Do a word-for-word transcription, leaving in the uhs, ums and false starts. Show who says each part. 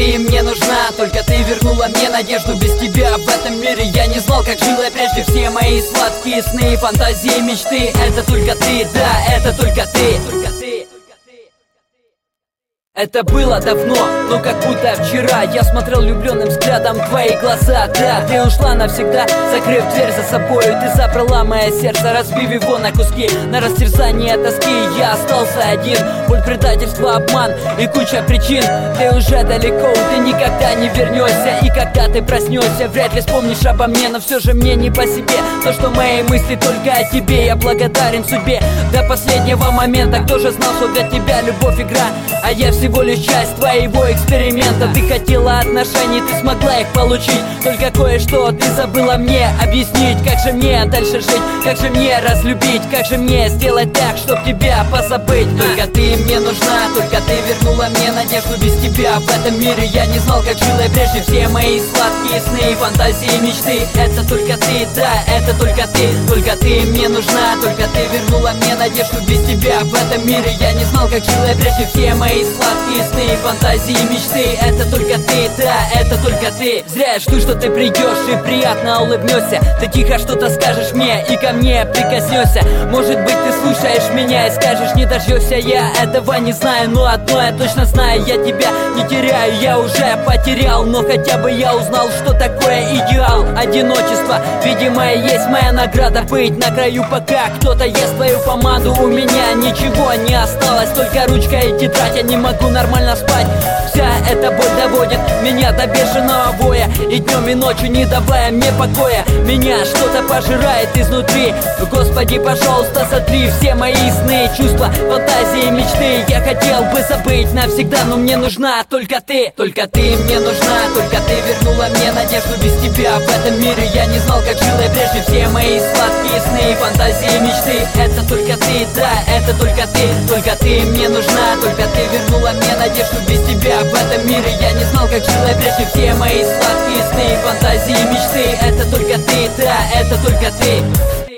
Speaker 1: ты мне нужна, только ты вернула мне надежду. Без тебя в этом мире я не знал, как жил я прежде. Все мои сладкие сны, фантазии, мечты — это только ты, да, это только ты, только ты. Это было давно, но как будто вчера. Я смотрел влюбленным взглядом в твои глаза. Да, ты ушла навсегда, закрыв дверь за собою. Ты забрала мое сердце, разбив его на куски. На растерзание тоски я остался один. Боль, предательство, обман и куча причин. Ты уже далеко, ты никогда не вернешься. И когда ты проснешься, вряд ли вспомнишь обо мне. Но все же мне не по себе то, что мои мысли только о тебе. Я благодарен судьбе до последнего момента. Кто же знал, что для тебя любовь игра, а я все всего лишь часть твоего эксперимента. Ты хотела отношений, ты смогла их получить. Только кое-что ты забыла мне объяснить. Как же мне дальше жить, как же мне разлюбить, как же мне сделать так, чтоб тебя позабыть. Только ты мне нужна, только ты вернула мне надежду. Без тебя в этом мире я не знал, как жил я прежде. Все мои сладкие сны, фантазии, мечты — это только ты, да, это только ты. Только ты мне нужна, только ты вернула мне надежду. Без тебя в этом мире я не знал, как жил я прежде. Все мои сладкие сны, фантазии, мечты — это только ты, да, это только ты. Зря я жду, что ты придешь и приятно улыбнешься. Ты тихо что-то скажешь мне и ко мне прикоснешься. Может быть, ты слушаешь меня и скажешь: не дождешься, я этого не знаю. Но одно я точно знаю, я тебя не теряю. Я уже потерял, но хотя бы я узнал, что такое идеал. Одиночество, видимо, есть моя награда. Быть на краю, пока кто-то ест твою помаду. У меня ничего не осталось, только ручка и тетрадь. Я не могу нормально спать. Вся эта боль доводит меня до бешеного воя. И днем, и ночью не давая мне покоя. Меня что-то пожирает изнутри. Господи, пожалуйста, сотри все мои сны, чувства, фантазии, мечты. Я хотел бы забыть навсегда, но мне нужна только ты. Только ты мне нужна, только ты вернула мне надежду. Без тебя в этом мире я не знал, как жил я прежде. Все мои сладкие сны, фантазии, мечты — это только ты, да, это только ты. Только ты мне нужна, только ты вернула мне надежду. Без тебя в этом мире я не знал, как жил я прежде. Все мои сладкие сны, фантазии, мечты — это только ты, да, это только ты.